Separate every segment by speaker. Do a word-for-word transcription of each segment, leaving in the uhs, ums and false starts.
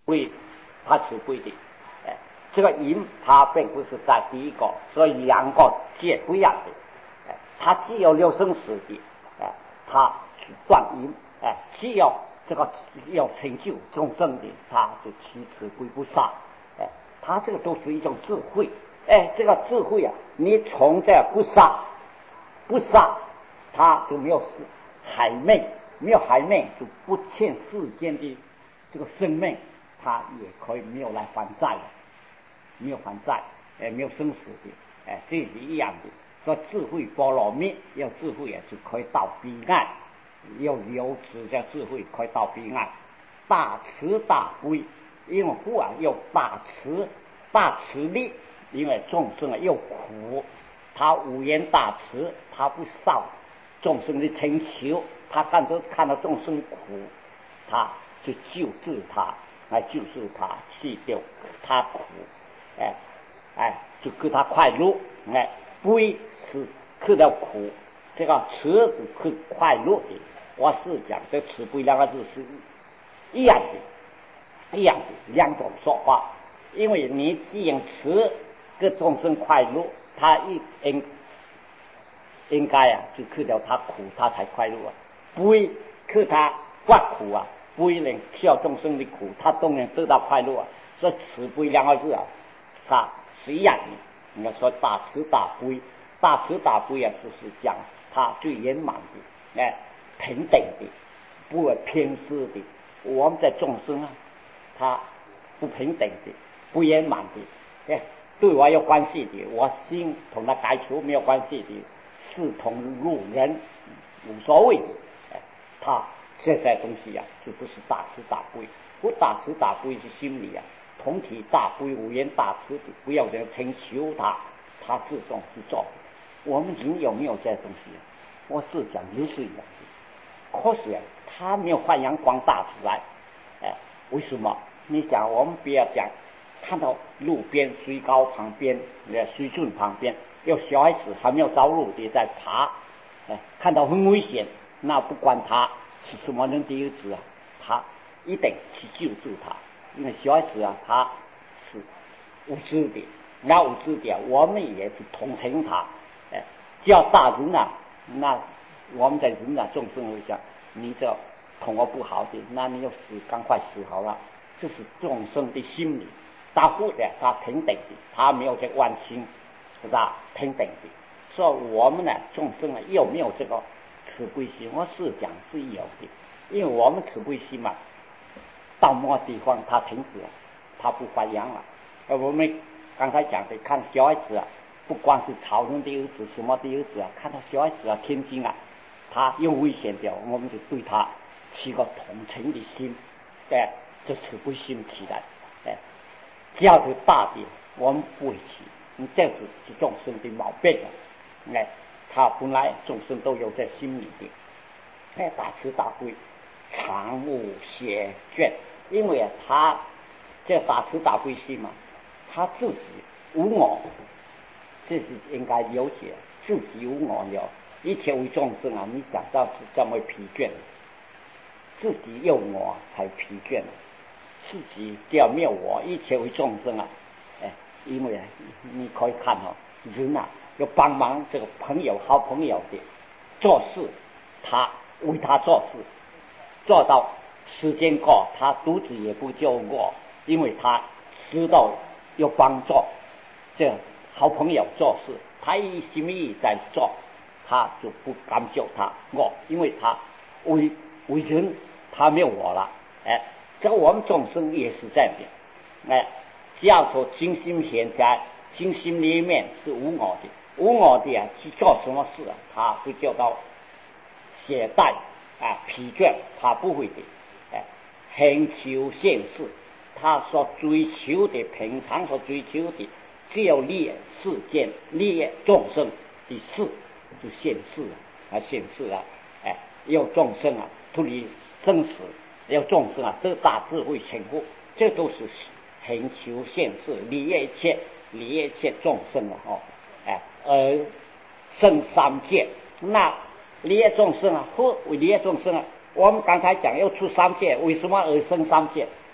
Speaker 1: 贵，它是贵的。哎，这个银它并不是在第一个，所以两个皆不一样的。哎，它既有六生死的，哎，它是断银，哎，既有这个要成就众生的，它就七次归不杀。哎，它这个都是一种智慧。哎，这个智慧啊，你从这不杀，不杀，它就没有死海命，没有海命就不欠世间的这个生命，它也可以没有来还债了，没有还债，哎，没有生死的，哎，这是一样的。说智慧波罗蜜，要智慧啊，就可以到彼岸，要有此叫智慧可以到彼岸。大慈大悲，因为父啊有大慈大慈力，因为众生啊又苦，他无言大慈，他不少众生的请求，他看着看到众生苦，他就救治他，来救治他，去掉他苦，哎哎，就给他快乐，哎，悲是去掉苦，这个慈是去快乐的。我是讲这慈悲两个字是一样的，一样的两种说法。因为你既然慈给众生快乐，他一应应该啊，就去掉他苦，他才快乐啊。悲去他不苦啊，悲能消众生的苦，他都能得到快乐啊。所以慈悲两个字啊，它是一样的。应该说大慈大悲，大慈大悲啊，就是讲它最圆满的，哎，平等的，不会偏私的。我们在众生啊，他不平等的，不圆满的，哎，对我有关系的，我心同他该求没有关系的，视同路人无所谓的，哎，他这些东西呀、啊，就不是大慈大悲。不大慈大悲是心里啊，同体大悲，无言大慈的，不要人请求他，他自动去做。我们人有没有这些东西、啊？我是讲也是一样的，可是啊，他没有发扬光大出来，哎，为什么？你想，我们不要讲，看到路边水沟旁边、水圳旁边有小孩子还没有着陆的在爬，哎，看到很危险，那不管他是什么人的儿子啊，他一定去救助他，因为小孩子啊，他是无知的，那无知的，我们也是同情他，哎，叫大人啊，那我们在人啊众生会讲，你这同我不好的，那你要死，赶快死好了。这是众生的心理，他活的，他平等的，他没有这万心，是吧？平等的。所以我们呢，众生呢，有没有这个慈悲心？我是讲是有的，因为我们慈悲心嘛，到某个地方它停止了，它不发扬了。而我们刚才讲的，看小孩子啊，不光是草人的儿子，什么的儿子啊，看到小孩子啊，天津啊，他有危险的，我们就对他起个同情的心，对。这慈悲心起来，哎，只要是大的，我们不会起，你这是是众生的毛病啊！哎，他本来众生都有在心里的，哎，大慈大悲，常无邪眷，因为啊，他这大慈大悲心嘛，他自己无我，这是应该了解，自己无我了，一切为众生啊！你想到是这么疲倦，自己有我才疲倦。自己要没有我，一切为众生啊！哎，因为你可以看哦，人啊要帮忙这个朋友、好朋友的做事，他为他做事，做到时间过，他肚子也不就过，因为他知道要帮助这好朋友做事，他一心一意在做，他就不敢救他我，因为他为为人，他没有我了，哎。这个我们众生也是这样的，哎，只要说精心现在，精心里面是无我的，无我的啊，去做什么事啊，他会叫到懈怠啊、疲倦，他不会的，哎，恒求现世，他所追求的，平常所追求的，只有利世间、利众生的事，就现世啊，现世啊，哎，要众生啊脱离生死。要众生啊，得大智慧成佛，这都是恒求现世，利益一切，利益一切众生啊！哦，哎，而生三界，那利益众生啊，或为利益众生啊。我们刚才讲要出三界，为什么而生三界？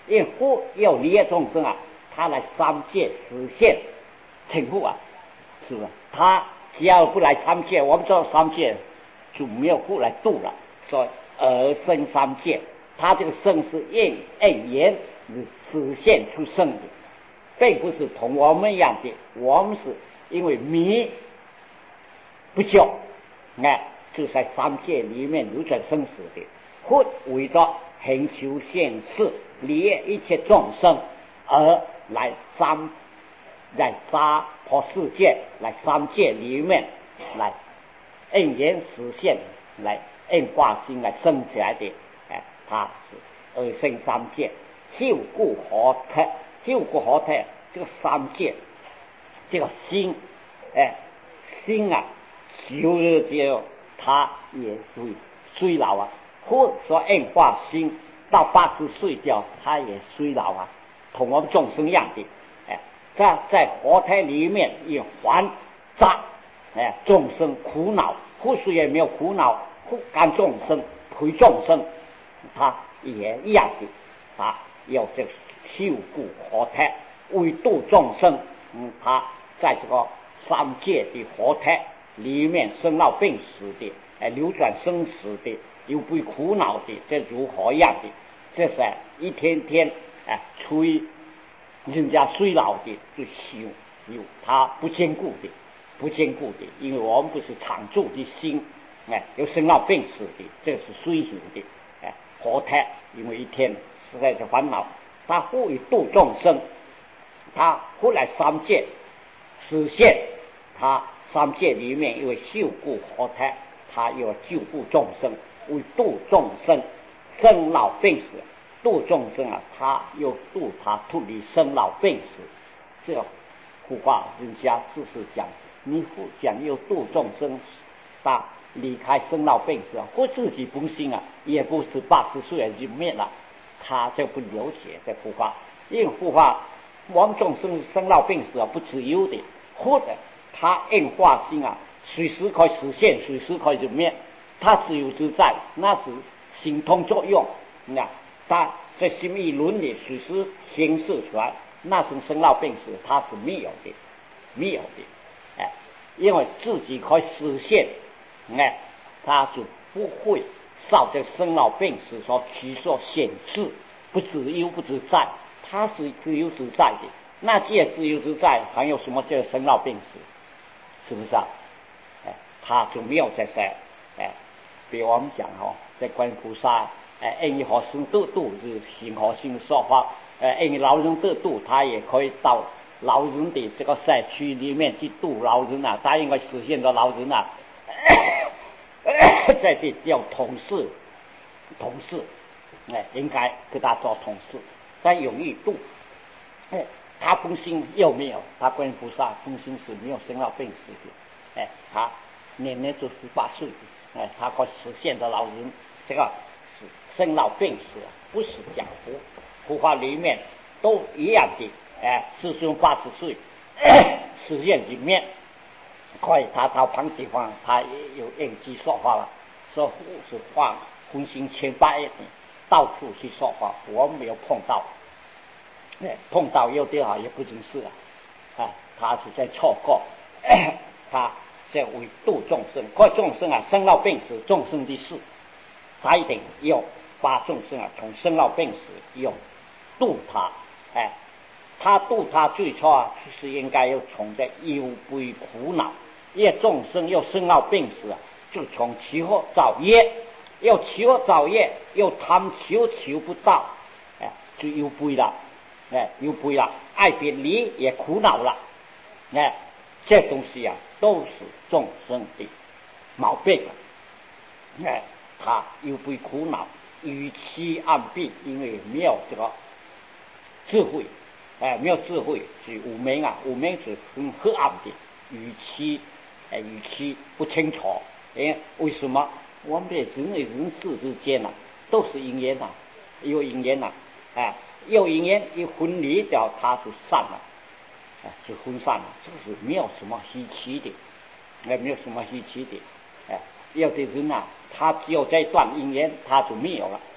Speaker 1: 因佛要利益众生啊，他来三界实现成佛啊，是不是？他只要不来三界，我们知道三界就没有佛来度了，所以而生三界。他这个生是应应缘实现出生的，并不是同我们一样的。我们是因为迷不救，哎，就在三界里面流转生死的。或为着恒求现世，利益一切众生，而来三在三破世界，来三界里面来应缘实现，来应化心来生起来的。哎，他是而生三界，修故合特，修故合特，这个三界，这个心，哎，心啊，久了之后，他也会衰老啊。或说应化心到八十岁掉，他也衰老啊，同我们众生一样的。哎，在在活胎里面也还杂，哎，众生苦恼，或许也没有苦恼，不甘众生陪众生。他也一样的，啊，要这个修故活胎，为度众生。嗯，他在这个三界的活胎里面生老病死的，哎，流转生死的，又不苦恼的，这如何样的？这是一天天哎催人家衰老的，就修有他不坚固的，不坚固的，因为我们不是常住的心，哎，有生老病死的，这是衰朽的。活胎，因为一天实在是烦恼，他忽以度众生，他忽来三界实现，他三界里面因为修故活胎，他又救护众生，为度众生生老病死，度众生啊，他又度他脱离生老病死。这个古话人家只是讲，你不讲又度众生，他离开生老病死，或自己本心啊，也不是八十岁就灭了，他就不了解这佛法。因为佛法，我们众生生老病死啊不自由的，或者他应化心啊，随时可以实现，随时可以就灭，他自由自在，那是心通作用。那他在心意伦理随时显示出来，那是生老病死，他是没有的，没有的，哎，因为自己可以实现。哎，他就不会受这生老病死所其所限制，不自由不自在，他是自由自在的。那既然自由自在，还有什么叫生老病死？是不是啊？哎，他就没有这些。哎，比如我们讲哦，在观音菩萨，哎，因为好生得度是行好心的说法，哎，因为老人得度，他也可以到老人的这个社区里面去度老人啊，他应该实现到老人啊。在这叫同事，同事，哎，应该跟他做同事，但容易度。哎，他本心又没有，他观音菩萨本心是没有生老病死的，哎，他年年就十八岁，哎，他可实现的老人，这个是生老病死，不是讲佛，佛法里面都一样的，哎，师兄八十岁实现里面。可以，他到旁地方，他也有应机说法了，说是放荤腥千百的，到处去说法，我没有碰到，哎，碰到有的啊也不真是啊，啊，他是在错过，他在为度众生，怪众生啊，生老病死，众生的事，他一定要把众生啊从生老病死要度他，哎，他度他最初啊，就是应该要从这忧悲苦恼。业众生要生老病死啊，就从其后造业，要其后造业，又贪求求不到，哎，就忧悲了，哎，忧悲了，爱别离也苦恼了，哎，这东西啊都是众生的毛病了，哎，他忧悲苦恼，与其暗病，因为没有这个智慧，哎，没有智慧是无明啊，无明是很黑暗的，与其。哎，语气不清楚，哎，为什么我们的人与人事之间呐、啊，都是因缘呐，有因缘呐，哎，有因缘一分离掉，它就散了，哎，就分散了，这个是没有什么稀奇的，哎，没有什么稀奇的，哎，有的人呐、啊，他只有这段因缘，他就没有了，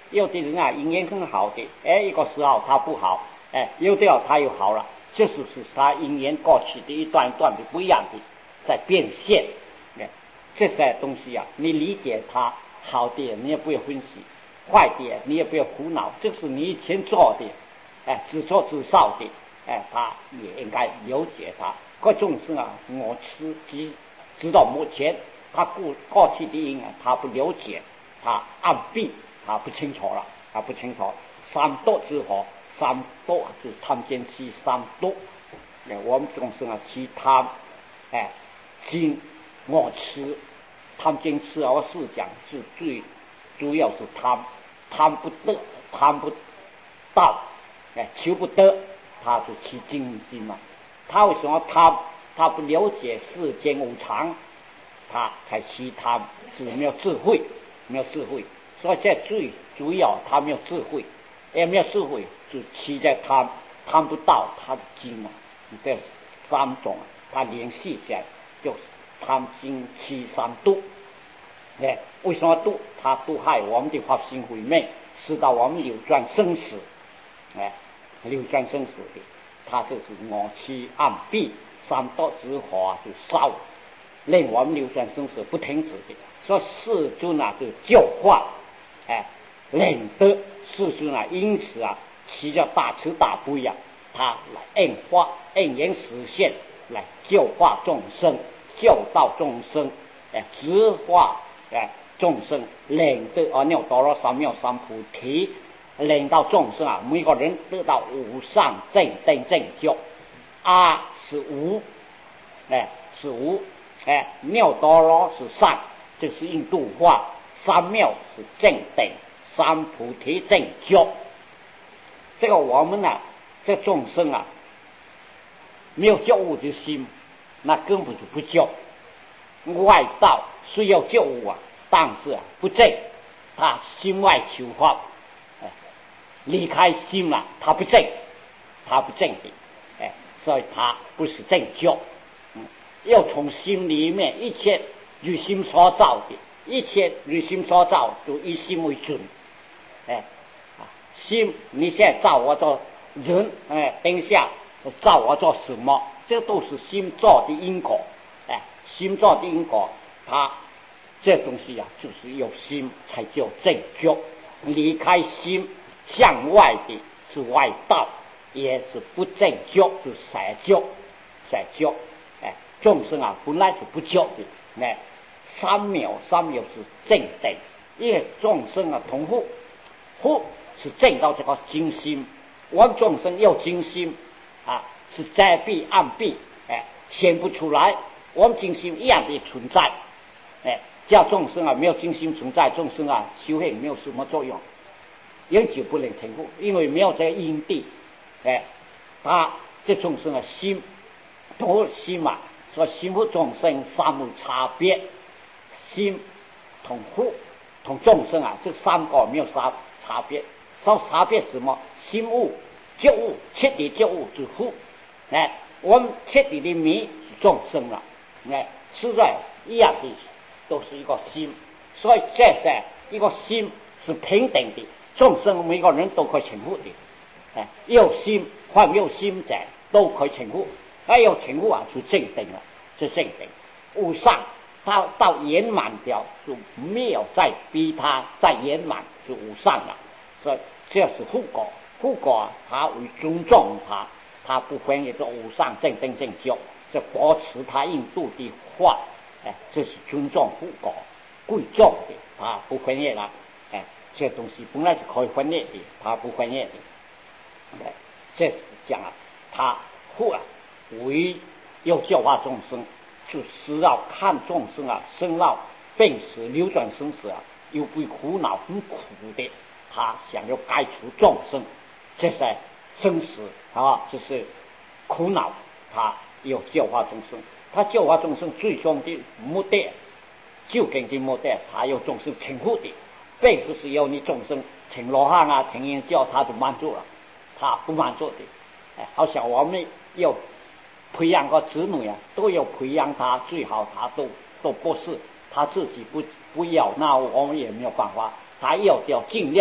Speaker 1: 有的人啊，姻缘很好的，哎，一个时候他不好，哎，有的他又好了，这就是他姻缘过去的一段一段的不一样的在变现。哎，这些东西啊，你理解它好的，你也不要分析；坏的，你也不要苦恼。这是你以前做的，哎，自作自受的，哎，他也应该了解他。各众生啊，我吃直直到目前，他过过去的因啊，他不了解，他暗蔽，他不清楚了，他不清楚。三毒之后，三毒就是贪奸欺三毒。哎，我们众生啊，欺贪，哎，精我吃，贪奸吃而是讲是最主要是贪，贪不得，贪不到，哎，求不得，他就起精心嘛。他为什么贪？他不了解世间无常，他才起贪，是没有智慧，没有智慧。所以这最主要，他没有智慧，也没有智慧，就起在贪，贪不到他的精啊。这三种，他联系起来就是贪心欺三毒。哎，为什么毒？他毒害我们的法心慧命，使到我们流转生死。哎，流转生死的，他就是我欺暗蔽三毒之火啊，就烧，令我们流转生死不停止的。所以世尊啊，就教化，哎，令得世尊啊，因此啊，其叫大慈大悲啊，他来应化应缘实现，来教化众生，教导众生，哎，直化哎众生，令得阿耨多罗三藐三菩提。令到众生啊，每个人得到无上正等正觉。阿是无，哎是无，哎妙多罗是上，这是印度话。三妙是正等，三菩提正觉。这个我们啊，这众生啊，没有觉悟的心，那根本就不觉。外道虽要觉悟啊，但是啊不正，他心外求法。离开心了，他不正，他不正的，哎，所以他不是正觉。嗯，要从心里面，一切如心所造的，一切如心所造，都以心为准。哎，啊，心，你现在造我做人，哎，等下造我做什么？这都是心造的因果。哎，心造的因果，它这东西啊，就是有心才叫正觉。离开心。向外的是外道，也是不正觉，就散觉，散觉。哎，众生啊，本来就不觉的。哎，三藐三藐是正等，因为众生啊，同护，护是正到这个精心。我们众生要精心啊，是遮蔽暗蔽，哎，显不出来。我们精心一样的存在，哎，叫众生啊，没有精心存在，众生啊，修行没有什么作用。永久不能成功，因为没有这个因地，哎，他这众生的心同心嘛，所以心和众生三无差别，心同护同众生啊，这三个没有差差别，稍差别什么？心悟觉悟，彻底觉悟之护，哎，我们彻底的迷是众生了，哎，实在一样的都是一个心，所以这是一个心是平等的。众生每个人都可以成佛的，哎，有心或没有心者都可以成佛，还有成佛啊，就正等了，是正等。无上，他到圆满掉就没有再逼他再圆满，就无上了。所以这是护果，护果他为尊重他，他不分也是无上正等正觉，这保持他印度的话，哎，这是尊重护果，贵重的，他不分裂了。这东西本来是可以分裂的，他不分裂的。哎，这是讲啊，他或啊为要教化众生，就是要看众生啊生老病死流转生死啊，又会苦恼很苦的，他想要改除众生，这是生死啊，这是苦恼，他要教化众生，他教化众生最终的目的，究竟的目的，他要众生成佛的。并不是要你众生成罗汉啊，成因教他就满足了，他不满足的。哎，好像我们要培养个子女啊，都要培养他最好，他都都不是他自己不不要，那我们也没有办法。他要要尽量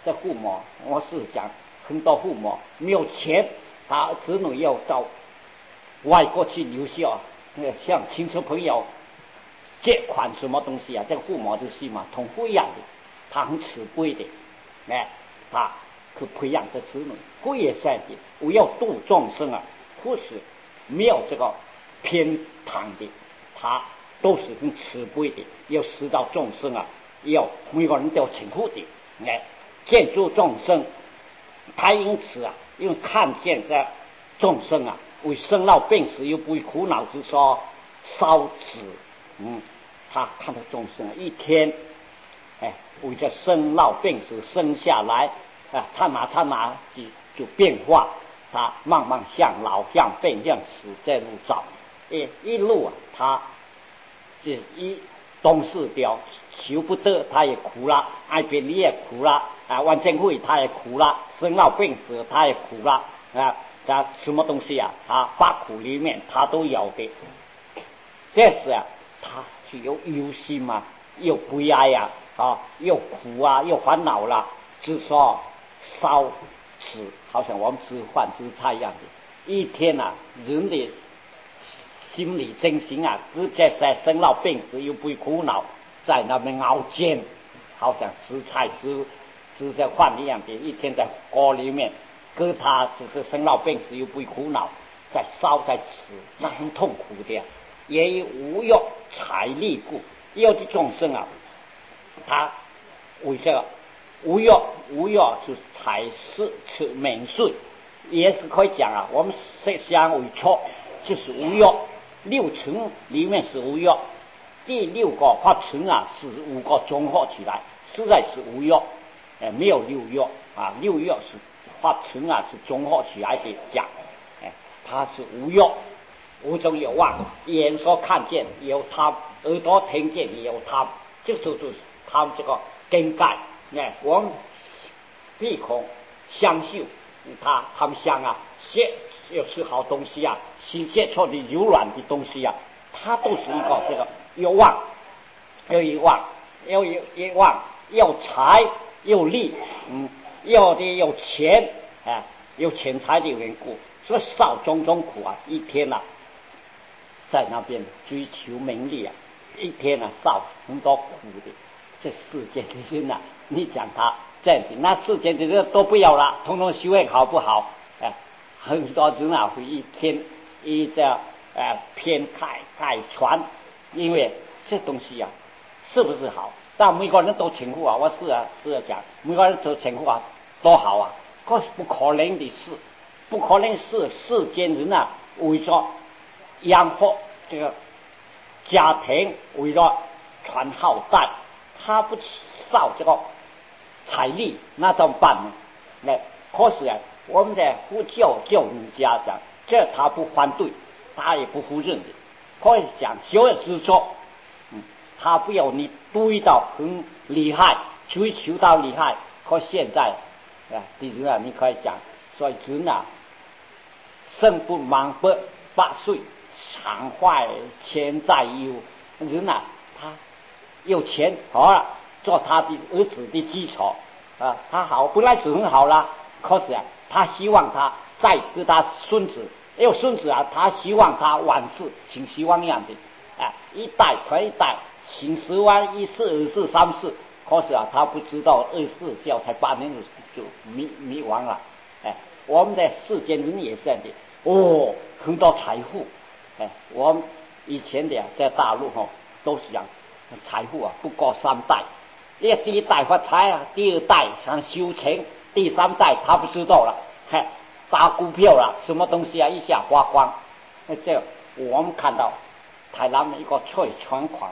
Speaker 1: 这父母，我是讲很多父母没有钱，他子女要到外国去留校，像亲戚朋友借款什么东西啊，这个父母就是嘛，同不一样的，他很慈悲的，哎，他去培养这子女，不也善的，我要度众生啊，不是没有这个偏袒的，他都是很慈悲的，要使到众生啊，要每个人都有情苦的，哎，见诸众生，他因此啊，因为看见这众生啊，为生老病死又不会苦恼之说烧纸，嗯，他看到众生啊，一天，哎，为这生老病死生下来啊，刹那刹那就就变化，他慢慢向老向病向死在路上，哎，一路啊，他是一东四标求不得，他也苦了；爱别离也苦了，啊，万见会他也苦了，生老病死他也苦了，啊，他什么东西啊？他八苦里面他都有的。这时啊，他是有忧心嘛，又不哀呀，啊，又苦啊，又烦恼了，只说烧纸，好像我们吃饭吃菜一样的。一天啊，人的心理真心啊，直接在生老病死又不会苦恼，在那边熬煎，好像吃菜吃吃这饭一样的，一天在锅里面，搁他只是生老病死又不会苦恼，在烧在吃，那很痛苦的，也有无药财力故，有的众生啊，他为这个无药无药是财是是免税，也是可以讲啊，我们相为错就是无药。六层里面是无药，第六个法层啊是五个综合起来，实在是无药，哎，没有六药啊，六药是法层啊是综合起来的讲，哎，它是无药，无中有望，眼所看见有他，耳朵听见也有他，这就是他们这个根盖，哎，我们鼻孔香嗅，他他们香啊，血。要吃好东西啊，新鲜出的柔软的东西啊，它都是一个这个有望，有一望，有一一望，有财有力，嗯，有的有钱啊，有钱财的缘故，所以少种种苦啊，一天啊，在那边追求名利啊，一天啊少很多苦的，这世间的人啊，你讲他这样子，那世间的人都不要了，统统修为好不好？哎。很多人啊会一天一这呃偏开开传，因为这东西啊是不是好？但每个人都称呼啊，我是啊是啊讲，每个人都称呼啊多好啊，可是不可能的事，不可能是世间人啊为了养活这个家庭，为了传后代，他不烧这个财力，那怎么办呢？那可是啊。我们的不教教育家长，这他不反对，他也不否认的，可以讲小有之作，嗯，他不要你堆到很厉害，追求到厉害，可现在啊，的人啊，你可以讲，所以人啊，生不满百八岁，常怀千载忧，人啊，他有钱好了，做他的儿子的基础啊，他好本来是很好啦，可是啊。他希望他再给他孙子，有孙子啊，他希望他万世请希望一样的，啊，一代传一代，请十万一世二世三世，可是啊，他不知道二世教才八年就迷迷亡了，哎，我们的世间人也是这样的，哦，很多财富，哎，我们以前的、啊、在大陆哈、哦、都是讲财富啊不过三代，因为第一代发财啊，第二代想修成。第三代他不知道了，嘿，打股票了，什么东西啊，一下花光。那这我们看到台南的一个蔡传狂，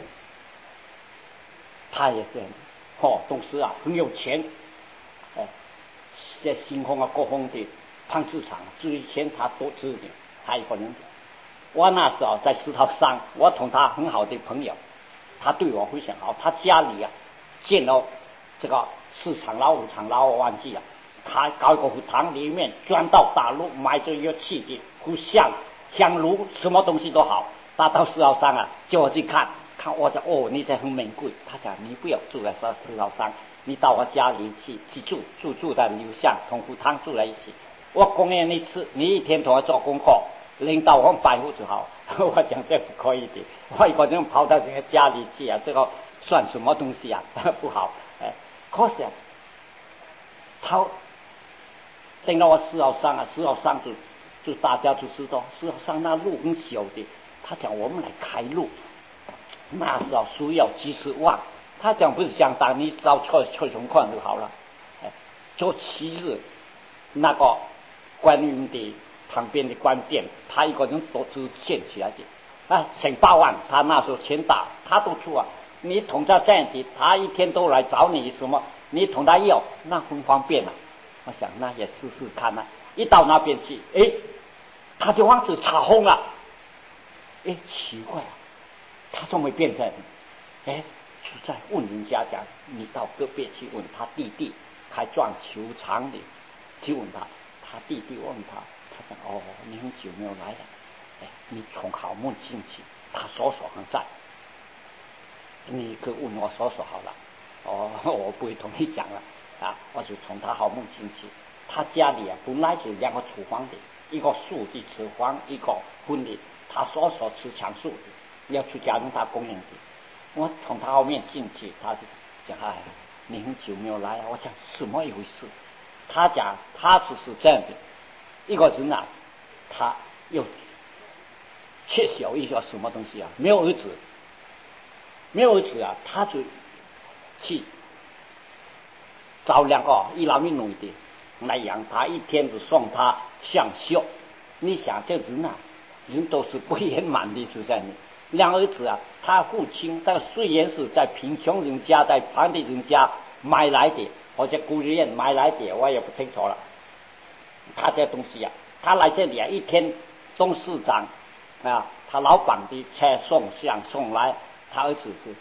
Speaker 1: 他也这样，哦，董事啊很有钱，哎，在星空啊各方的胖市场，之前他多知的，他一个人。我那时候在石头山，我同他很好的朋友，他对我非常好，他家里啊建了这个。市场老五场老我忘记了，他搞一个祠堂里面专到大陆买这乐器的，不香香炉什么东西都好，他到石头山啊叫我去看看，我讲哦你这很名贵，他讲你不要住在石头山， 你到我家里去去住住住在楼下，同福堂住在一起。我供应你吃，你一天同我做功课，领导我百户就好。我讲这不可以的，我一个人跑到这个家里去啊，这个算什么东西啊？不好。哎，可是啊，他等到我四号上啊，四号上就就大家就知道，四号上那路很小的，他讲我们来开路，那时候需要几十万。他讲不是相当，你只要凑凑穷款就好了。哎，做七日那个官运的旁边的官店，他一个人都只建起来的，啊，成八万，他那时候钱大，他都出啊。你同他这样子，他一天都来找你什么，你同他要，那很方便了。我想那也试试看啊。一到那边去，哎，他就开始查红了。哎，奇怪啊，他怎么会变成？哎。就在问人家讲，你到隔壁去问他弟弟开撞球场的，去问他，他弟弟问他，他讲哦，你很久没有来了，哎，你从好梦进去，他叔叔还在，你可问我叔叔好了，哦，我不会同你讲了啊，我就从他好梦进去，他家里啊本来就两个厨房的，一个素的厨房，一个荤的，他叔叔吃强素的，要出家人他供应的。我从他后面进去，他就讲：“哎，你很久没有来啊！”我讲什么一回事？他讲他就是这样的一个人啊，他又缺少一些什么东西啊？没有儿子，没有儿子啊，他就去找两个一男一女的来养他，一天就送他上学。你想这人啊，人都是不圆满的，就在你。两儿子啊，他父亲但虽然是在贫穷人家，在旁地人家买来的，或者孤儿院买来的，我也不清楚了。他这东西啊，他来这里啊，一天董事长啊，他老板的车送上送来，他儿子是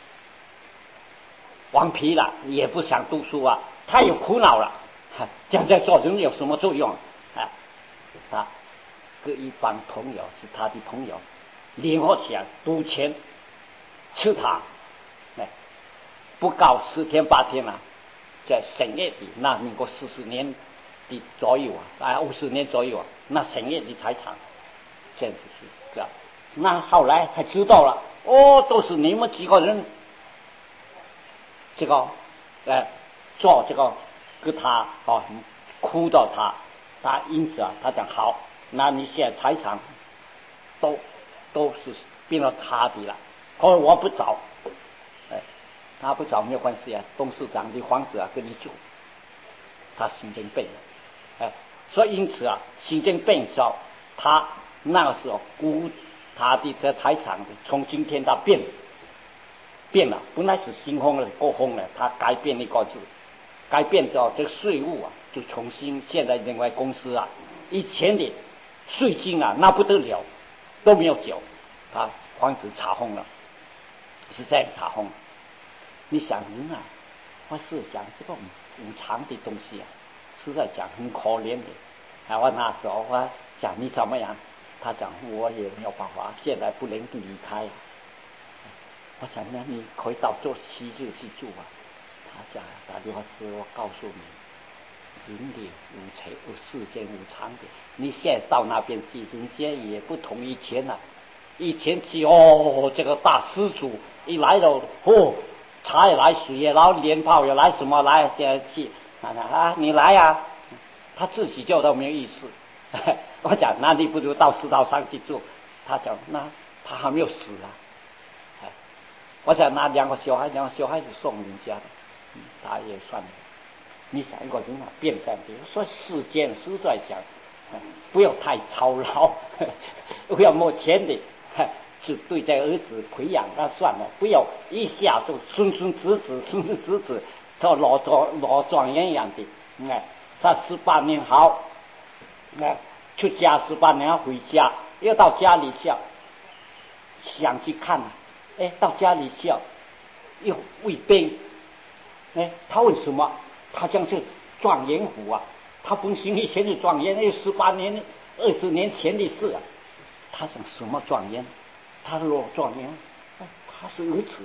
Speaker 1: 顽皮了，也不想读书啊，他也苦恼了，这样在做人有什么作用啊？他跟一帮朋友是他的朋友。联合起来赌钱吃他，哎，不到十天八天啊，在深夜里，那民国四十年的左右啊，啊五十年左右啊，那深夜的财产，这样子是这样。那后来才知道了，哦，都是你们几个人，这个哎做这个跟他哦哭到他，他因此啊，他讲好，那你现在财产都。都是变了他的了，可是我不找，哎，他不找没有关系啊。董事长的房子啊，跟你住，他神经病，哎，所以因此啊，神经病时候，他那个时候估他的这财产从今天他变变了，本来是新风了，过风了，他改变一个就改变之后，这个税务啊，就重新现在另外公司啊，以前的税金啊，那不得了。都没有缴，他房子查封了，是这样查封。你想人啊，我是想这个无常的东西啊，实在讲很可怜的。啊，我那时候我讲你怎么样？他讲我也没有办法，现在不能离开。我讲那你可以到做七日去住啊。他讲打电话是我告诉你。人的无常，世间无常的。你现在到那边去，人间也不同以前了、啊。以前去哦，这个大施主一来了，哦，茶也来，水也来，连炮也来，什么来？现在去啊啊，你来呀、啊，他自己就都没有意思。我讲，那你不如到石头上去住。他讲，那他还没有死啊。我想拿两个小孩，两个小孩子送人家的，嗯，他也算了。你想一个人啊，变这样子，所以世间实在讲，不要太操劳，不要没钱的，是对待儿子培养那算了，不要一下就孙孙子子、孙孙子子，到老状老状元一样的，哎，他十八年好，哎，出家十八年要回家，又到家里去，想去看，哎，到家里去又卫兵，哎，他为什么？他将是状元府啊，他本身以前是状元，那十八年、二十年前的事啊。他讲什么状元？他是老状元，他是儿子，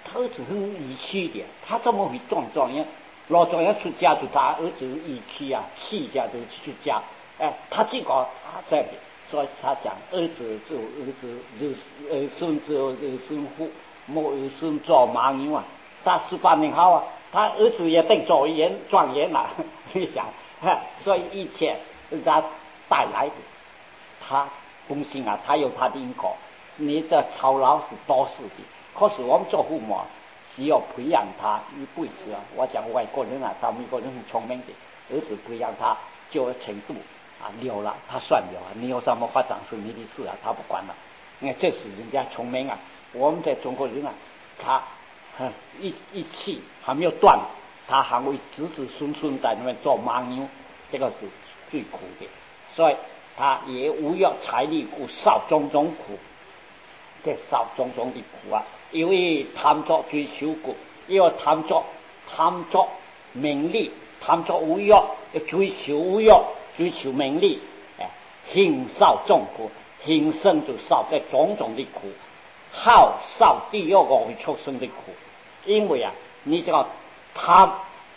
Speaker 1: 他儿子很义气的，他怎么会撞状元？老状元出家就他儿子义气啊，气家都出家。哎，他这个他在，所以他讲儿子做儿子，儿儿孙做儿孙福，莫儿孙做马牛啊。他十八年后啊，他儿子也当状元状元了。你想，所以一切是他带来的。他公信啊，他有他的因果。你的操劳是多事的，可是我们做父母只要培养他一辈子啊。我讲外国人啊，他美国人很聪明的，儿子培养他就有程度啊，了了他算了啊，你有什么发展是你的事啊，他不管了。你看这是人家聪明啊。我们在中国人啊，他一一气还没有断，他还会子子孙孙在那边做马牛，这个是最苦的。所以他也无要财力故受种种苦，这受种种的苦啊。因为贪着追求过，因为贪着贪着名利，贪着无药，要追求无药，追求名利，哎，形受众苦，形生就受这种种的苦，好受地狱恶会畜生的苦。因为啊，你这个贪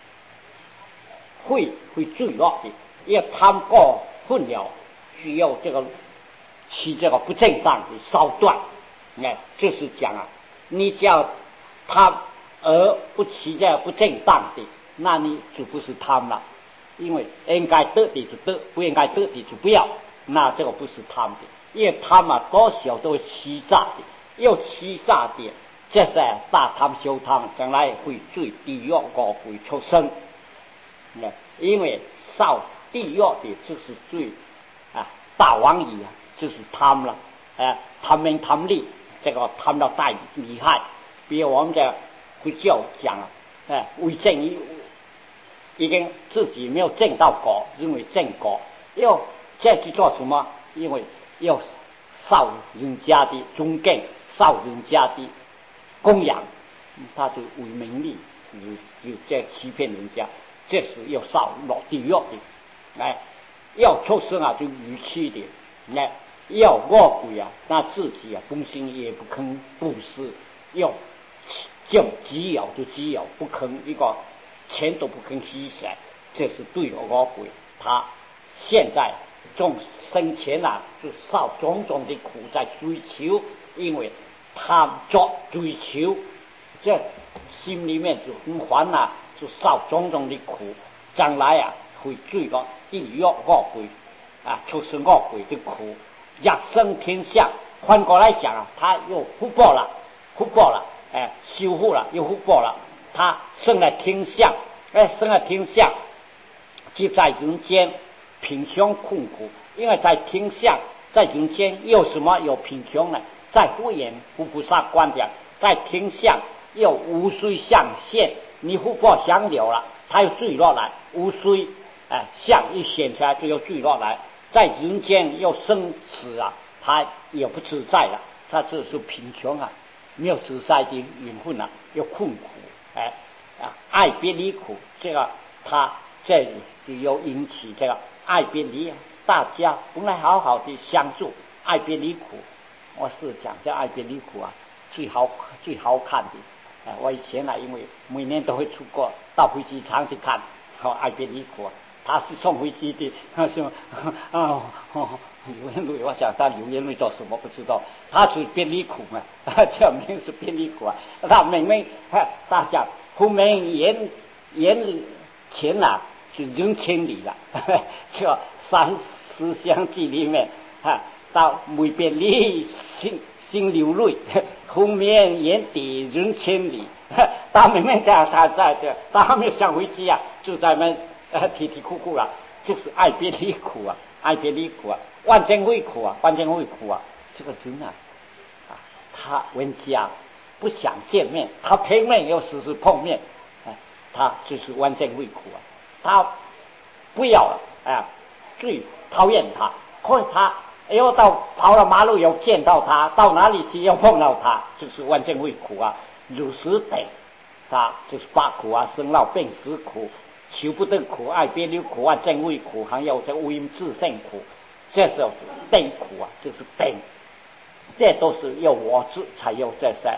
Speaker 1: 会会坠落的，要贪过分了，需要这个起这个不正当的手段。哎，就是讲啊，你只要贪而不起这个不正当的，那你就不是贪了。因为应该得的就得，不应该得的就不要，那这个不是贪的。因为贪啊，多少都是欺诈的，又欺诈的，这是大贪小贪，将来会坠地狱恶会畜生。因为受地狱的就是最啊大王爷啊，就是贪了，啊贪名贪利，这个贪到太厉害。比如我们这会教讲啊，哎为正义已经自己没有正到果，认为正果，要再去做什么？因为要受人家的尊敬，受人家的供养，他就为名利，有有在欺骗人家，这是要受落地狱的。哎，要畜生啊，就愚气的；哎，要恶鬼啊，那自己啊本身也不肯布施，要就只有就只有不肯一个钱都不肯牺牲，这是对了恶鬼。他现在众生前啊，就受种种的苦在追求，因为贪着追求，这心里面就很烦恼，就受种种的苦，将来啊会坠到地狱恶鬼啊，畜生恶鬼的苦，一生天下。换过来讲啊，他又福报了，福报了，哎，修复了，又福报了，他生了天下，哎，生了天下，即在人间贫穷困苦。因为在天下，在人间有什么？有贫穷呢？在佛言佛菩萨观讲，在天下又无水相现，你福报相留了，它又坠落来，无水哎，相一显出来就又坠落来，在人间又生死啊，它也不自在了，它就是贫穷啊，没有自在的缘分啊，又困苦，哎啊，爱别离苦，这个它这就又引起这个爱别离啊。大家本来好好的相处，爱别离苦，我是讲这爱别离苦啊，最好最好看的。哎，我以前啊，因为每年都会出国到飞机场去看，好爱别离苦啊。他是送飞机的，他说啊，流眼泪，我想他流眼泪做什么不知道，他是别离苦嘛，这名是别离苦啊。他明明大家后面眼眼前啊是人千里了，这三思想记里面啊，到每别离心心流泪，后面眼底人千里。他明明在他在这，他还没有上飞机啊，就在那呃啼啼哭哭了，就是爱别离苦啊，爱别离苦啊，万千为苦啊，万千为苦啊。这个人啊，啊，他人家不想见面，他偏偏又时时碰面，哎，他就是万千为苦啊。他不要了，哎，最讨厌他，可是他又到跑了马路又见到他，到哪里去又碰到他，就是万千为苦啊。如是等，他就是八苦啊，生老病死苦，求不得苦，爱别离苦，万千为苦，还有这无因自性苦，这就是等苦啊，就是等，这都是有我执才有这些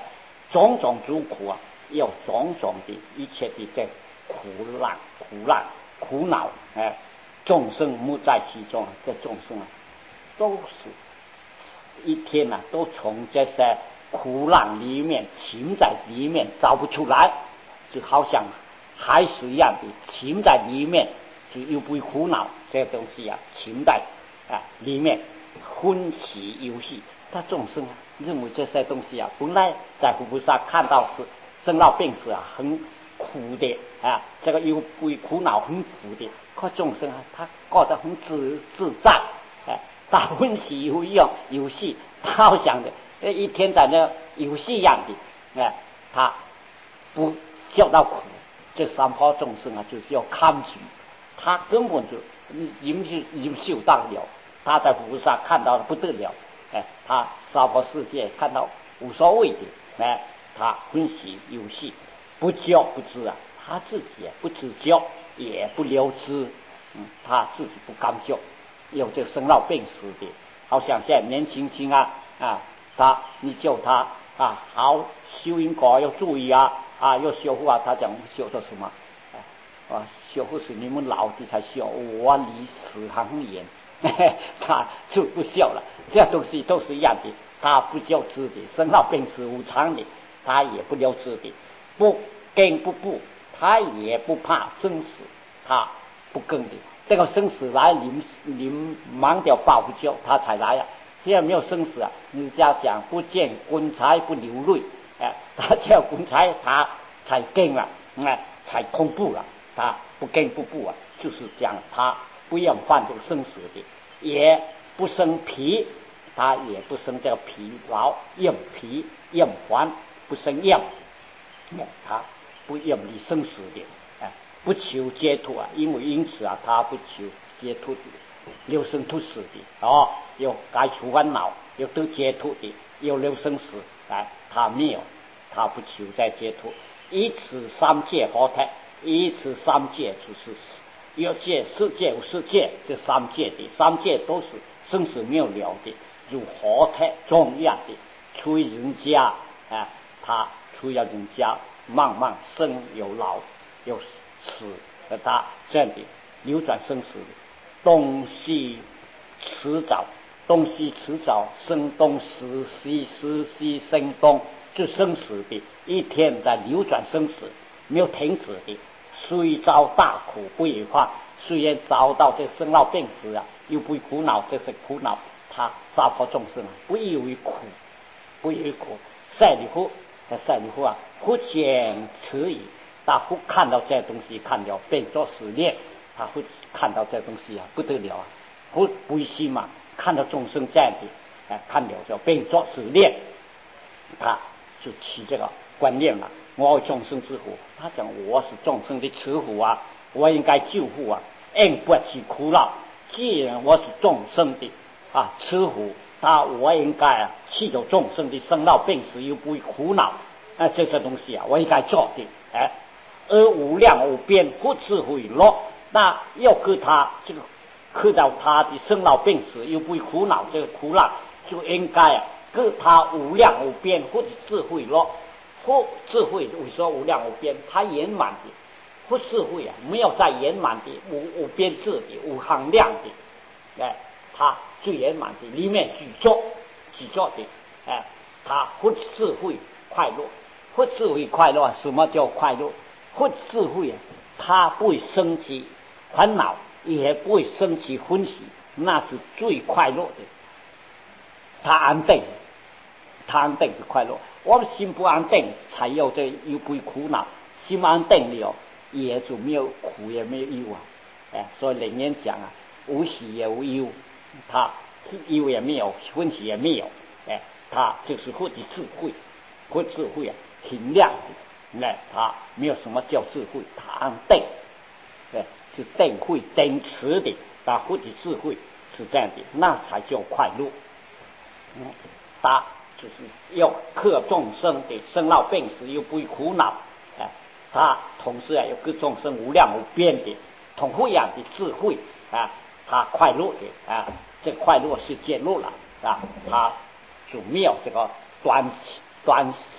Speaker 1: 种种诸苦啊，有种种的一切的这苦难、苦难、苦恼，哎，众生没在其中，这众生啊，都是一天啊，都从这些苦难里面浸在里面找不出来，就好像海水一样的浸在里面，就又不会苦恼，这东西啊，浸在啊里面欢喜游戏。他众生啊，认为这些东西啊，本来在佛菩萨看到是生老病死啊，很苦的啊，这个又不会苦恼，很苦的。可众生啊，他觉得很自自在，哎，他欢喜游用游戏，他好想的，一天在那游戏一样的，哎，他不受到苦。这三泡众生啊，就是要抗拒，他根本就忍受忍受到了，他在佛菩萨看到的不得了。哎，他娑婆世界看到无所谓的，哎，他欢喜游戏，不觉不知啊，他自己也不自觉，也不了知，嗯，他自己不感觉，有这生老病死的，好像现在年轻轻啊啊，他你叫他啊好修因果要注意啊啊要修复啊，他讲修的什么？啊，修复是你们老的才修，我离死很远。他就不笑了，这东西都是一样的，他不了知的，生老病死无常的，他也不了知的，不跟不怖，他也不怕生死，他不跟的。这个生死来临临忙掉报不救，他才来啊。现在没有生死啊，人家讲不见棺材不流泪，哎，他叫棺材他才跟了，哎，才恐怖了，他不跟不怖啊，就是讲他。不要犯这个生死的，也不生疲，他也不生这个疲劳，厌疲厌烦，不生厌，他不厌离生死的，哎，不求解脱啊，因为因此啊，他不求解脱的，留生脱死的，哦，有改除烦恼，有得解脱的，有留生死，哎，他没有，他不求在解脱，以此三界合体，以此三界就是。有界世界有世界，这三界的三界都是生死没有了的，如活体中样的，除人家啊，他除了人家慢慢生有老有死，他这样的流转生死，东西迟早，东西迟早生东死，西死西生东，就生死的，一天在流转生死，没有停止的。虽遭大苦不也怕，虽然遭到这生老病死啊，又不苦恼，这是苦恼。他娑婆众生啊，不以为苦，不以为苦。赛里夫，赛里夫啊，不见此意，他不看到这东西，看了变作思念，他会看到这东西啊，不得了啊，不不信嘛，看到众生这样的，哎，看了就变作思念，他就起这个观念了。我为众生之苦，他讲我是众生的慈父啊，我应该救护啊，应不起苦恼。既然我是众生的啊慈父，他我应该啊去救众生的生老病死，又不会苦恼啊，这些东西啊，我应该做的。哎，而无量无边不智慧乐，那要给他这个看到他的生老病死，又不会苦恼，这个苦恼就应该啊给他无量无边或者智慧乐。或智慧为说无量无边，它圆满的；或智慧啊，没有再圆满的，无无边智的，无限量的，哎，它最圆满的里面举作举作的，哎，它或智慧快乐，或智慧快乐，什么叫快乐？或智慧啊，它不会升起烦恼，也不会升起欢喜，那是最快乐的。它安定，它安定是快乐。我们心不安定，才有这又不会苦恼；心安定了，也就没有苦，也没有忧啊。哎，所以人人讲啊，无喜也无忧，他忧也没有，欢喜也没有。哎，他就是获得智慧，获智慧啊，挺亮的。哎，他没有什么叫智慧，他安定，哎，是定慧定持的，他获得智慧是这样的，那才叫快乐。嗯，他。就是要克众生的生老病死，又不会苦恼，哎，他同时啊，有个众生无量无边的同样的智慧啊，他快乐的啊，这快乐是渐入了啊，他就没有这个短短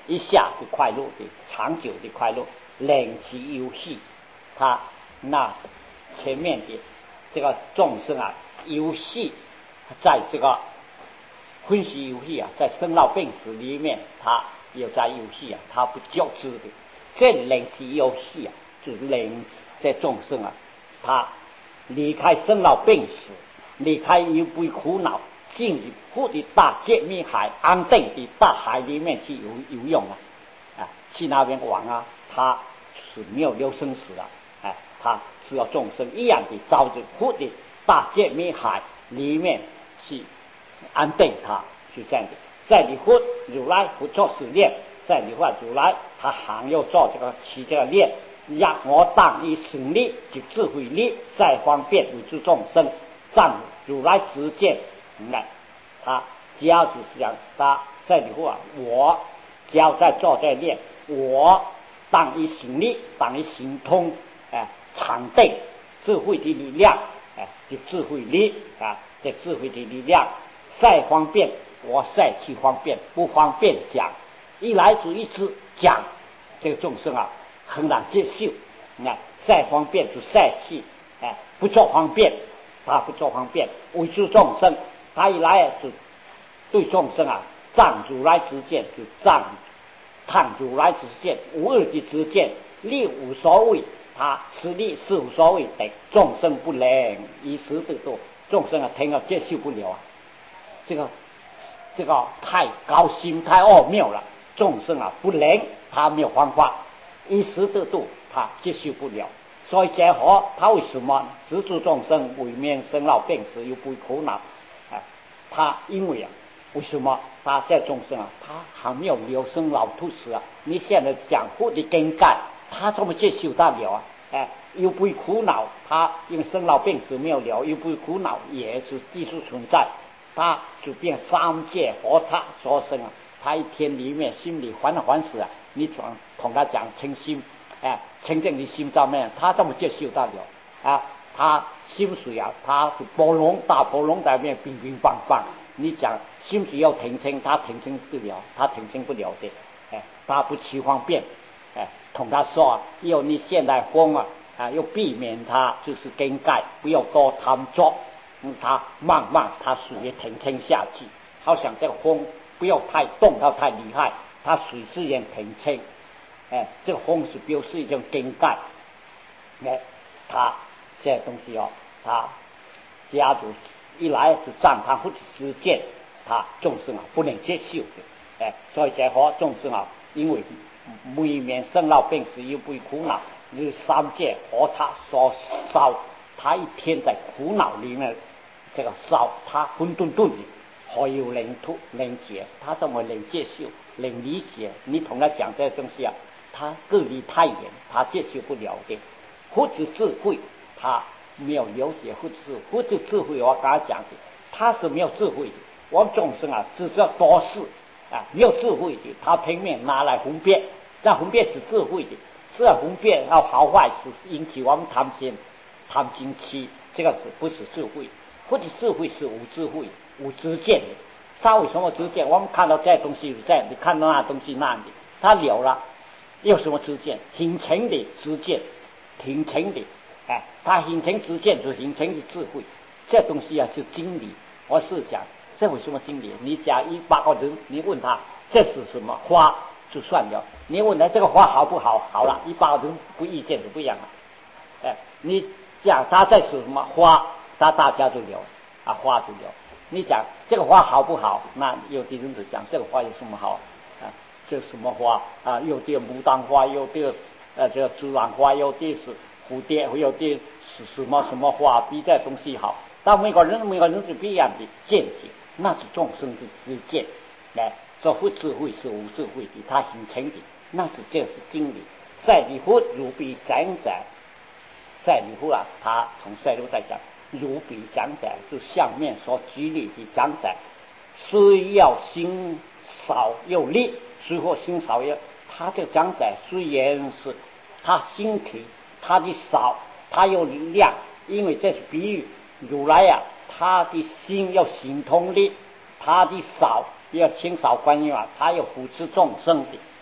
Speaker 1: 一下的快乐的长久的快乐，冷其游戏，他那前面的这个众生啊，游戏在这个婚息游戏啊，在生老病死里面，他有在游戏啊，他不觉知的。这冷其游戏啊，就是冷这众生啊，他离开生老病死，离开一杯苦恼，进入富的大界密海安定的大海里面去游游泳啊，啊，去那边玩啊，他是没有留生死啊，哎，他只要众生一样的照着富的大界密海里面去安定他，是这样的。在你佛如来不做实验，在你佛如来他还要做这个起这个念，让我当以神力及智慧力，再方便为诸众生，让如来直见。那他只要就是讲，他在你佛啊，我只要在做这念，我当以神力，当以行通，哎，常定智慧的力量，哎，就智慧力啊，这智慧的力量，再方便。我再去方便，不方便讲，一来就一直讲，这个众生啊很难接受。你看，再方便就再去，哎，不做方便，他不做方便，为诸众生，他一来就对众生啊，仗如来之见，就仗看如来之见，无二的之见，力无所谓，他实力是无所谓的，众生不能一时得度，众生啊听了接受不了啊，这个。这个太高深太奥妙了，众生啊不能，他没有方法，一时得度他接受不了，所以结合他为什么十诸众生为免生老病死又不苦恼啊？他因为啊，为什么他在众生啊，他还没有了生老吐死啊？你现在讲佛的根盖，他怎么接受得了啊？哎，又不会苦恼，他因为生老病死没有了，又不会苦恼，也是技术存在。他就变三界佛他所生啊，他一天里面心里烦烦死啊，你总同他讲清心，哎，清净的心上面，他怎么接受得了啊？他心水啊，他是波龙大波龙在面乒乒乓乓，你讲心水要挺清，他挺清不了，他挺清不了的，哎，他不起方便，哎，同他说，要你现在风啊，啊，要避免他就是更改，不要多贪作。嗯，他慢慢他水也停清下去，好像这个风不要太动到太厉害，他水自然停清。哎，这个风是表示一种更改。哎，他这东西哦，他家族一来就赞他或者之见，他众生啊不能接受的。哎，所以结合众生啊，因为未免生老病死又不苦恼，就是三界和他所烧，他一天在苦恼里面。这个烧他混沌沌的，还有能吐能解，他怎么能接受能理解？你同他讲这些东西啊，他隔离太远，他接受不了的。或者智慧，他没有了解，或者是或者智慧，我刚才讲的，他是没有智慧的。我们众生啊，只知道多事啊，没有智慧的，他拼命拿来分辨，那分辨是智慧的，是要分辨要好坏，是引起我们贪心、贪心气，这个是不是智慧？或者智慧是无智慧、无知见的。他为什么知见？我们看到这东西是这样，你看到那东西那里，他了了，有什么知见？形成的知见，形成的，哎，他形成知见就形成的智慧。这东西啊是经理，我是讲，这为什么经理？你讲一百个人，你问他这是什么花，就算了。你问他这个花好不好？好了，一百个人不意见就不一样了。哎，你讲他这是什么花？他大家都聊啊，花都聊。你讲这个花好不好？那有的人就讲这个花有什么好啊？这什么花啊？有的牡丹花，有的呃这紫兰花，有的是蝴蝶，有的是什么什么花，比这东西好。但每个人每个人是不一样的见解，那是众生的之见。来，说佛智慧是无智慧的，他形成的，那是这是经理。赛里佛如比长者，赛里佛啊，他从赛里在讲。如比长者，就下面所举例的长者，虽要心少又力，虽或心少又，他这个长者虽然是他心体，他的少，他有力量，因为这是比喻如来啊，他的心要行通力，他的少要清少观音啊，他要扶持众生的，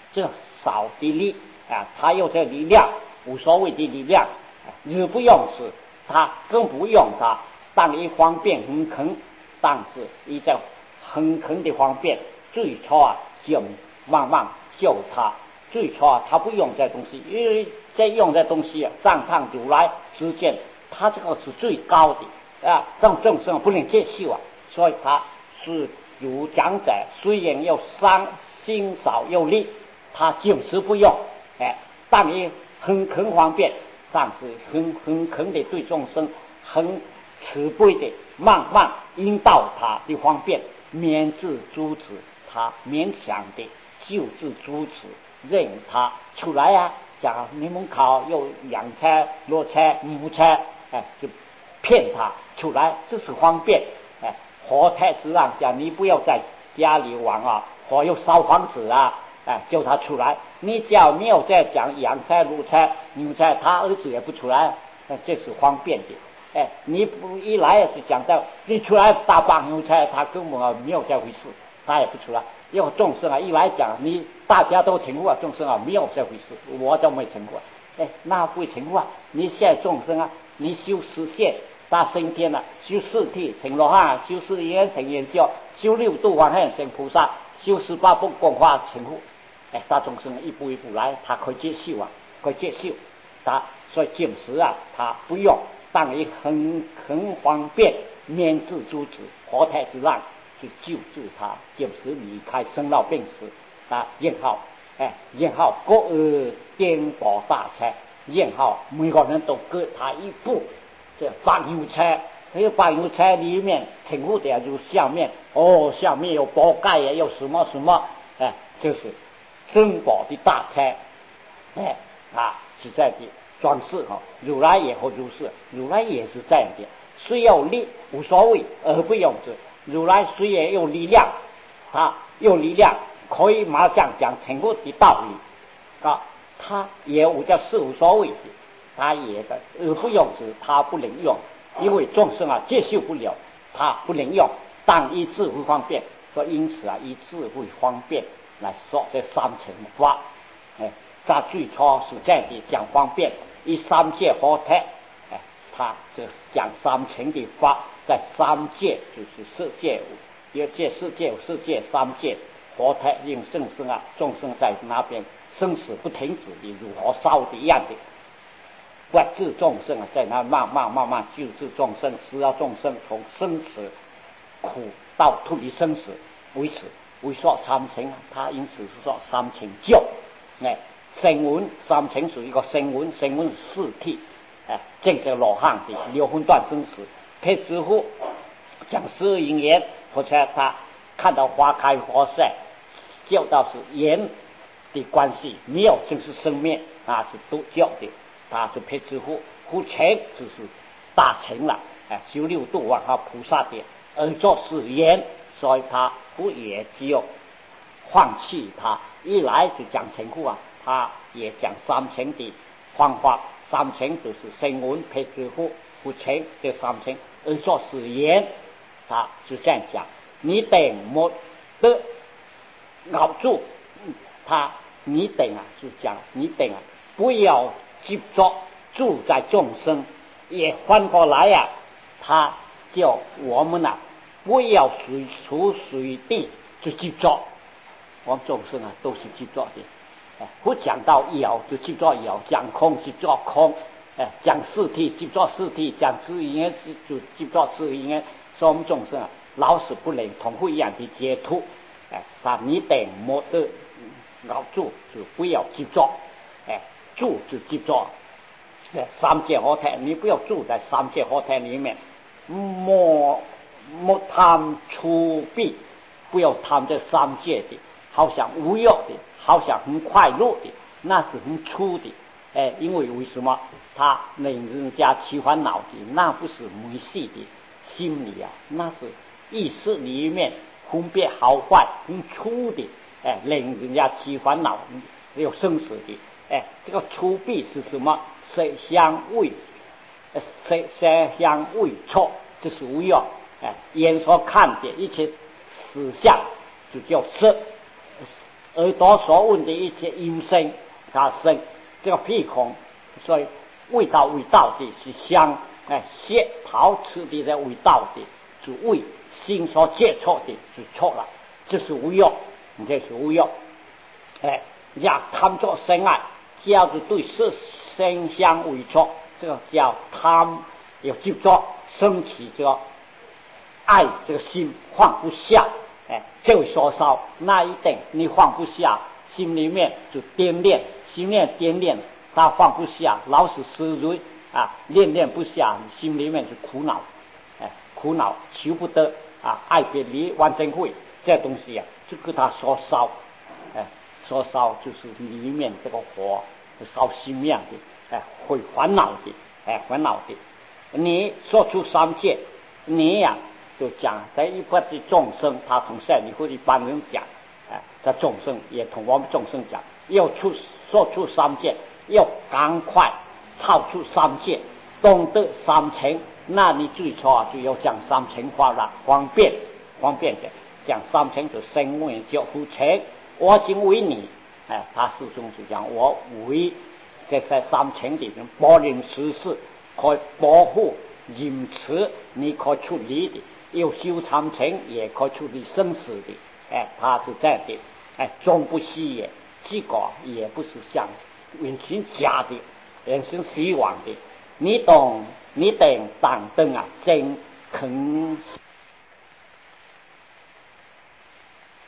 Speaker 1: 这少的力啊，他有这力量，无所谓的力量，日不用时，他更不用它。当一方便很坑，但是一这很坑的方便，最初啊就慢慢救他。最初啊，他不用这东西，因为这用这东西啊，上趟如来之见，他这个是最高的啊，让众生不能接受啊，所以他是如讲者，虽然又伤心少又力，他就是不用。哎，但也很很方便，但是很很很的对众生很慈悲的，慢慢引导他的方便，免治诸子，他勉强的救治诸子。任他出来啊，讲你们考有两车、六车、五车，哎，就骗他出来，这是方便。哎，火太子让讲你不要在家里玩啊，火又烧房子啊，哎，叫他出来。你只要没有再讲养车、六车、五车，他儿子也不出来，哎，这是方便的。哎，你不一来就讲到你出来大棒牛车，他根本啊没有这回事，他也不出来。因为众生啊，一来讲你大家都成佛，众生啊没有这回事，我都没成佛。哎，那不会成佛。你现在众生啊，你修十现大升天了，修四谛成罗汉，修四言成圆教，修六度往汉成菩萨，修十八部功法成佛。哎，大众生一步一步来，他可以接受啊，可以接受。他所以进食啊，他不用，但也很很方便，免治诸子，活太之让。去救助他，就是离开生老病死啊！然后，哎，然后各呃颠簸大车，然后每个人都各他一步。这放油车，这个放油车里面乘务的就下面哦，下面有包盖呀，有什么什么，哎，就是珍宝的大车，哎啊，是这样的装饰哈。如来也和如是，如来也是这样的，虽有力无所谓，而不用之。如来虽然有力量，他有力量可以马上讲成佛的道理啊，他也无叫事无所谓的，他也的而不用之，他不能用，因为众生啊接受不了，他不能用，但以智慧方便，所以因此啊以智慧方便来说这三乘法，哎，他最初是这样的讲方便，以三界合体，哎，他这讲三乘的法。在三界就是世界，有界世界世界三界活态令众生啊，众生在那边生死不停止的如火烧的一样的，观治众生啊，在那慢慢慢慢救治众生，使要众生从生死苦到脱离生死为此为说三乘，他因此是说三乘救。哎，声闻三乘属于一个声闻，声闻四谛，哎，正这罗汉的六分断生死。配师傅讲十二因缘，或者他看到花开花谢，教到是缘的关系，没有就是生灭啊，是都教的，他是配师傅，护前就是大成了，哎，修六度往哈菩萨的，而作是缘，所以他不也只有放弃他，一来就讲成佛啊，他也讲三乘的方法，三乘就是声闻配师傅。不成这三乘，而说是言，他就这样讲。你等莫得咬住他，你等啊，就讲你等啊，不要执着住在众生，也翻过来呀、啊，他叫我们啊，不要随处随地去执着，我们众生啊都是执着的，哎，不讲到有就执着有，讲空执着空。哎，讲四谛执着四谛，讲知因就执着知因，所以我们众生啊，老是不能同会一样的解脱。哎，但你等莫得咬住，就不要执着。哎，住就执着。哎，三界合体，你不要住在三界合体里面，莫莫贪出弊，不要贪这三界的，好像无有的，好像很快乐的，那是很粗的。哎，因为为什么他令人家起烦恼的，那不是没戏的心理啊，那是意识里面分别好坏很粗的，哎，令人家起烦恼有生死的，哎，这个粗弊是什么？色香味，色色香味触，这是无有，哎，眼所看的一切实相就叫色， 耳朵所闻的一些音声，它声这个鼻孔，所以味道味道的是香，哎，舌陶吃的这味道的是味，心所接触的是错了，这是无用，这是无用。哎，要贪着生爱，只要是对色声香味触，这个叫贪，有执着，升起这个爱，这个心放不下。哎，这位说烧那一定你放不下，心里面就掂练，心念掂练，他放不下，老是思虑啊，念念不下，心里面就苦恼，哎，苦恼求不得啊，爱别离完整会这东西啊，就跟他说烧，哎，说烧就是里面这个火烧心面的，哎，会烦恼的，哎，烦恼的。你说出三界，你呀、啊。就讲在一般的众生，他从善理或一般人讲，哎，在众生也同我们众生讲，要出说出三界，要赶快超出三界，懂得三乘，那你最初啊就要讲三乘法了，方便方便的讲三乘就声闻觉福乘，我今为你，哎，他始终就讲我为这在三乘里面保人实事，可以保护淫持，你可以处理的。有修长情也可以处理生死的，哎，他是这样的，哎，终不息也，这个也不是像完全假的，也是虚妄的。你懂，你等当灯啊，真肯